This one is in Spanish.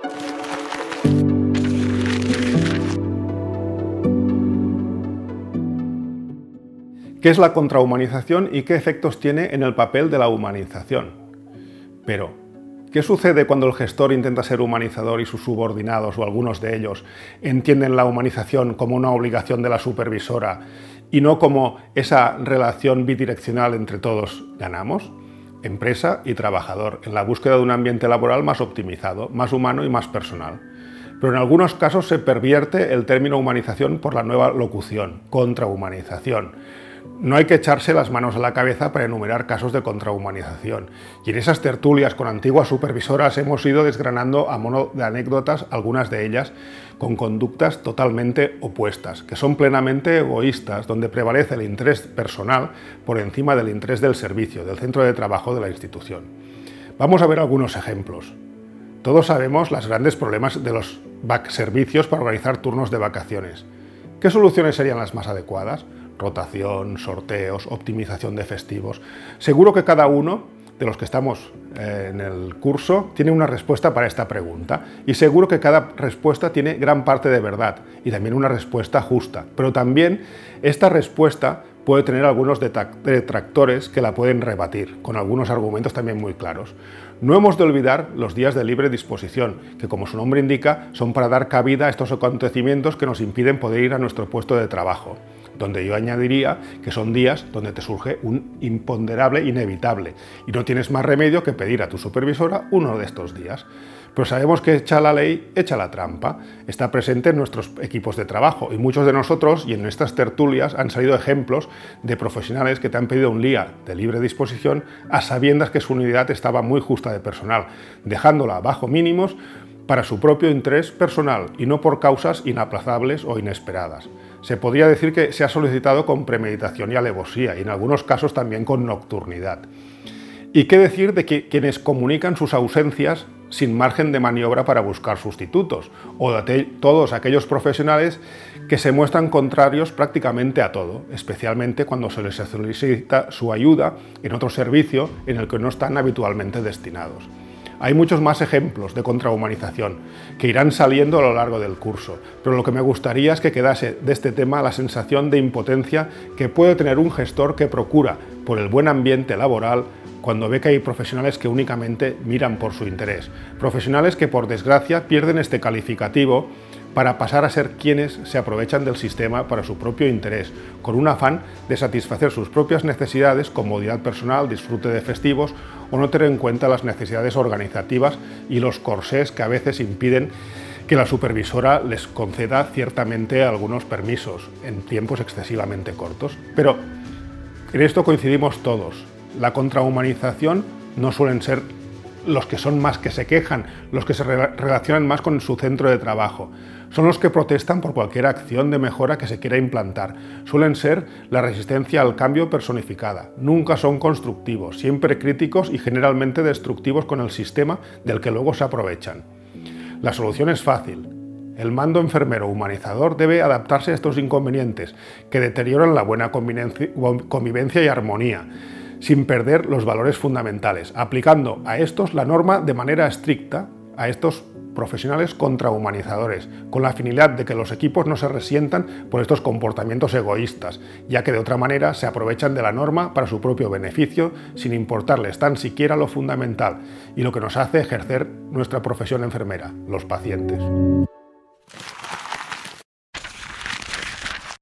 ¿Qué es la contrahumanización y qué efectos tiene en el papel de la humanización? Pero, ¿qué sucede cuando el gestor intenta ser humanizador y sus subordinados, o algunos de ellos, entienden la humanización como una obligación de la supervisora y no como esa relación bidireccional entre todos ganamos? Empresa y trabajador, en la búsqueda de un ambiente laboral más optimizado, más humano y más personal. Pero en algunos casos se pervierte el término humanización por la nueva locución, contrahumanización. No hay que echarse las manos a la cabeza para enumerar casos de contrahumanización. Y en esas tertulias con antiguas supervisoras hemos ido desgranando a modo de anécdotas algunas de ellas con conductas totalmente opuestas, que son plenamente egoístas, donde prevalece el interés personal por encima del interés del servicio, del centro de trabajo de la institución. Vamos a ver algunos ejemplos. Todos sabemos los grandes problemas de los servicios para organizar turnos de vacaciones. ¿Qué soluciones serían las más adecuadas? Rotación, sorteos, optimización de festivos. Seguro que cada uno de los que estamos en el curso tiene una respuesta para esta pregunta, y seguro que cada respuesta tiene gran parte de verdad y también una respuesta justa, pero también esta respuesta puede tener algunos detractores que la pueden rebatir, con algunos argumentos también muy claros. No hemos de olvidar los días de libre disposición, que como su nombre indica, son para dar cabida a estos acontecimientos que nos impiden poder ir a nuestro puesto de trabajo, donde yo añadiría que son días donde te surge un imponderable inevitable y no tienes más remedio que pedir a tu supervisora uno de estos días. Pero sabemos que echa la ley, echa la trampa. Está presente en nuestros equipos de trabajo y muchos de nosotros, y en nuestras tertulias, han salido ejemplos de profesionales que te han pedido un día de libre disposición a sabiendas que su unidad estaba muy justa de personal, dejándola bajo mínimos para su propio interés personal y no por causas inaplazables o inesperadas. Se podría decir que se ha solicitado con premeditación y alevosía, y en algunos casos también con nocturnidad. ¿Y qué decir de quienes comunican sus ausencias sin margen de maniobra para buscar sustitutos, o de todos aquellos profesionales que se muestran contrarios prácticamente a todo, especialmente cuando se les solicita su ayuda en otro servicio en el que no están habitualmente destinados? Hay muchos más ejemplos de contrahumanización que irán saliendo a lo largo del curso, pero lo que me gustaría es que quedase de este tema la sensación de impotencia que puede tener un gestor que procura por el buen ambiente laboral cuando ve que hay profesionales que únicamente miran por su interés, profesionales que por desgracia pierden este calificativo para pasar a ser quienes se aprovechan del sistema para su propio interés, con un afán de satisfacer sus propias necesidades, comodidad personal, disfrute de festivos, o no tener en cuenta las necesidades organizativas y los corsés que a veces impiden que la supervisora les conceda ciertamente algunos permisos en tiempos excesivamente cortos. Pero en esto coincidimos todos. La contrahumanización no suelen ser los que son más que se quejan, los que se relacionan más con su centro de trabajo. Son los que protestan por cualquier acción de mejora que se quiera implantar. Suelen ser la resistencia al cambio personificada. Nunca son constructivos, siempre críticos y generalmente destructivos con el sistema del que luego se aprovechan. La solución es fácil. El mando enfermero humanizador debe adaptarse a estos inconvenientes que deterioran la buena convivencia y armonía, sin perder los valores fundamentales, aplicando a estos la norma de manera estricta a estos profesionales contrahumanizadores, con la finalidad de que los equipos no se resientan por estos comportamientos egoístas, ya que de otra manera se aprovechan de la norma para su propio beneficio, sin importarles tan siquiera lo fundamental y lo que nos hace ejercer nuestra profesión enfermera, los pacientes.